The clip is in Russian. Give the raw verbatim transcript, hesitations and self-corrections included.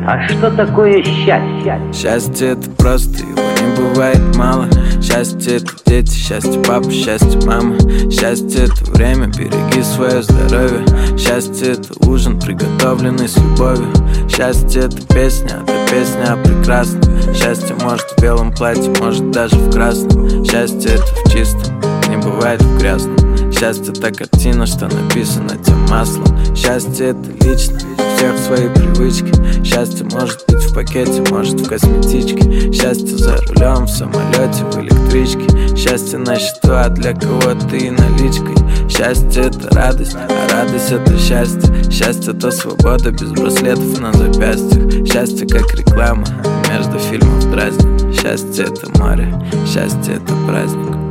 А что такое счастье? Счастье — это просто, его не бывает мало. Счастье — это дети, счастье папа, счастье мама. Счастье — это время, береги свое здоровье. Счастье — это ужин, приготовленный с любовью. Счастье — это песня, это песня о прекрасном. Счастье может в белом платье, может даже в красном. Счастье — это в чистом, не бывает в грязном. Счастье — это картина, что написана тем маслом. Счастье — это лично, у всех свои привычки. Счастье может быть в пакете, может в косметичке. Счастье за рулем, в самолете, в электричке. Счастье на счету, а для кого-то и наличкой. Счастье — это радость, а радость — это счастье. Счастье — это свобода без браслетов на запястьях. Счастье как реклама, между фильмов дразнит. Счастье — это море, счастье — это праздник.